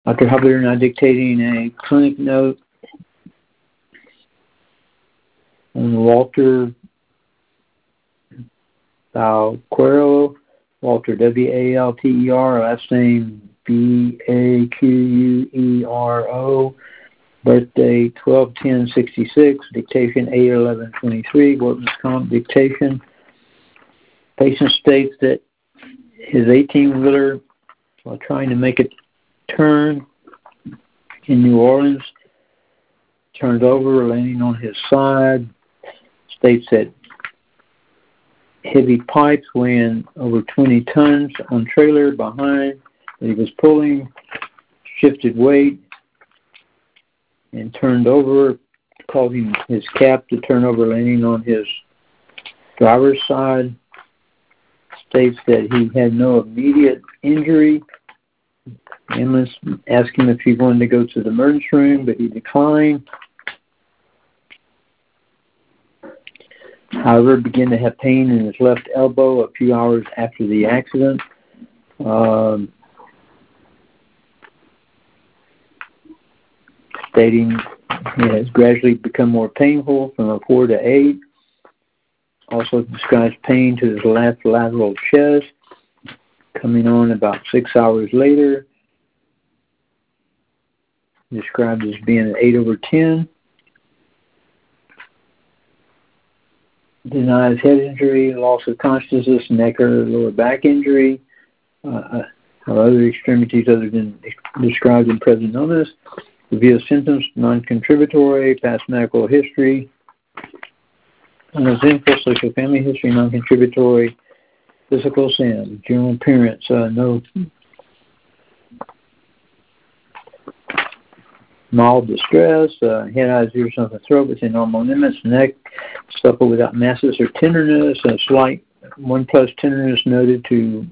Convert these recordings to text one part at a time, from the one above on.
Dr. Hubbard now dictating a clinic note on Walter Valquero, Walter, W-A-L-T-E-R, last name B-A-Q-U-E-R-O, birthday 12/10/66, dictation 8/11/23, workman's comp dictation. Patient states that his 18-wheeler, while trying to make a turn in New Orleans, turned over, landing on his side. States that heavy pipes weighing over 20 tons on trailer behind that he was pulling, shifted weight, and turned over, causing his cap to turn over, landing on his driver's side. States that he had no immediate injury. Ambulance asked him if he wanted to go to the emergency room, but he declined. However, began to have pain in his left elbow a few hours after the accident. Stating it has gradually become more painful from a 4 to 8. Also describes pain to his left lateral chest, coming on about 6 hours later. Described as being an 8/10. Denies head injury, loss of consciousness, neck or lower back injury, or other extremities other than described in present illness. Reveals symptoms, non-contributory, past medical history, uneventful social family history, non-contributory, physical sin, general appearance, no mild distress, head, eyes, ears, nose, and throat within normal limits, neck supple without masses or tenderness, a slight 1+ tenderness noted to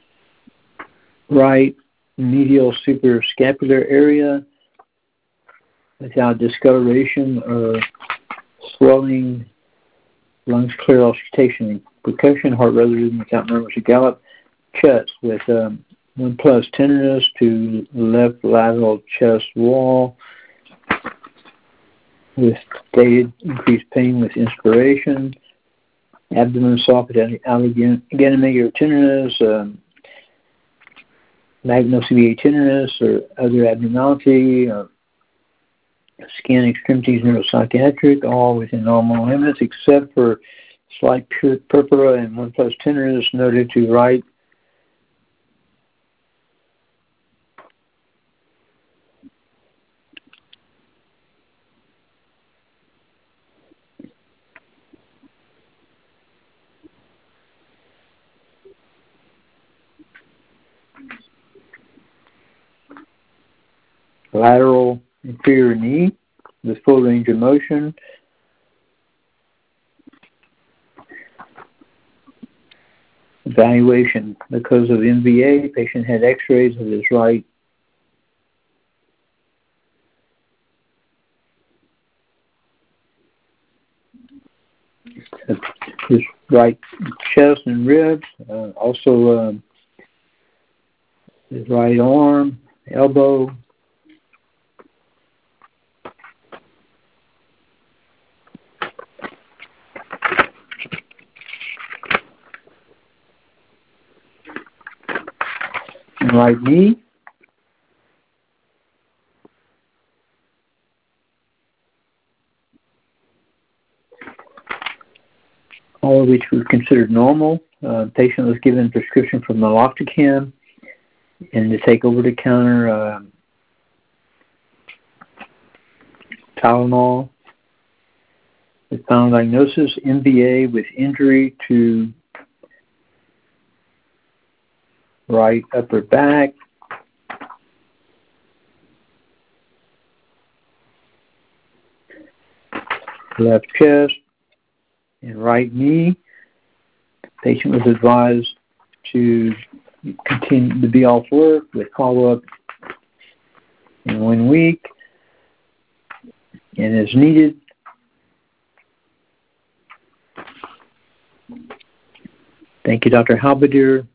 right medial suprascapular area without discoloration or swelling, lungs clear, auscultation, percussion, heart rhythm without murmurs or gallop, chest with 1+ tenderness to left lateral chest wall with stated increased pain with inspiration, abdomen soft without alligamentar tenderness, magno-CVA tenderness or other abnormality, skin, extremities, neuropsychiatric, all within normal limits except for slight purpura and 1+ tenderness noted to right lateral inferior knee with full range of motion. Evaluation. Because of MVA, patient had x-rays of his right chest and ribs, also his right arm, elbow, and right knee. All of which was considered normal. Patient was given prescription for meloxicam and to take over-the-counter Tylenol. The final diagnosis, MVA with injury to right upper back, left chest, and right knee. Patient was advised to continue to be off work with follow-up in 1 week and as needed. Thank you, Dr. Halberdier.